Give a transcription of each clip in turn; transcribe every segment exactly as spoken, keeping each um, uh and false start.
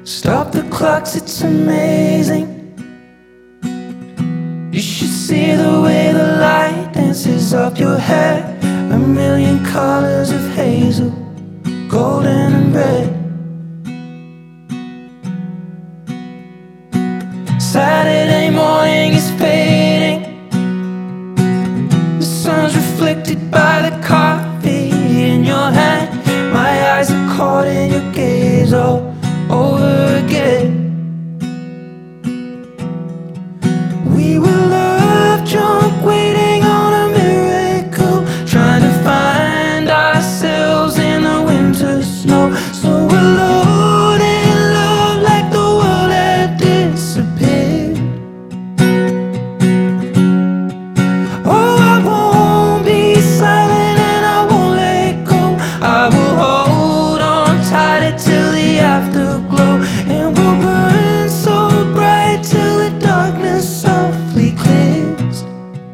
Stop the clocks, it's amazing. You should see the way the light dances up your hair. A million colors of hazel, golden and red. Saturday morning is fading. The sun's reflected by the coffee in your hand. My eyes are caught in your gaze all over again. We were love drunk, waiting on a miracle, trying to find ourselves in the winter snow. So alone in love, like the world had disappeared. Oh, I won't be silent and I won't let go. I will hold on tighter till the afterglow, and we'll burn so bright till the darkness softly clears.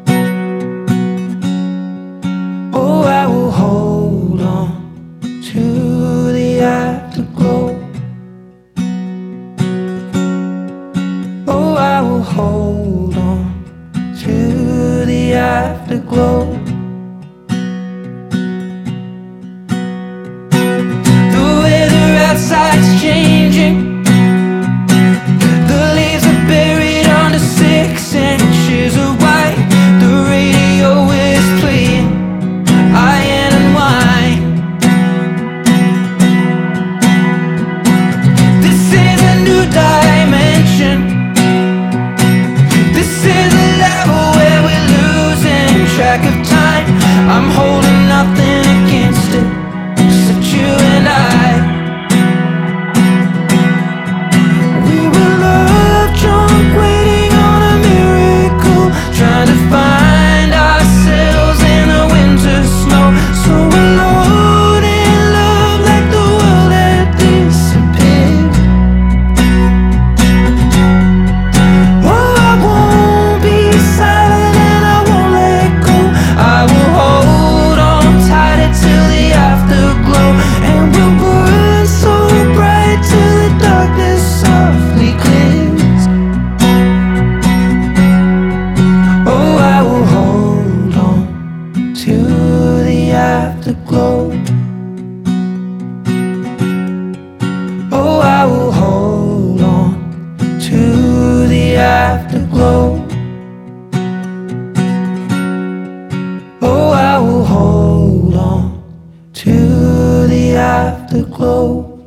Oh, I will hold on to the afterglow. Oh, I will hold on to the afterglow. The weather outside's changing. The leaves are buried under six inches of white. The radio is playing iron and wine. This is a new dimension. This is a level where we're losing track of time. I'm holding nothing against it, except you and I. We were love drunk, waiting on a miracle, trying to find ourselves in the winter snow. So alone in love, like the world had disappeared. Oh, I won't be silent and I won't let go. I will hold on tighter till the afterglow, and we'll burn so bright till the darkness softly clears. Oh, I will hold on to the afterglow. Oh, I will hold on to the afterglow. Oh, I will hold on to the afterglow.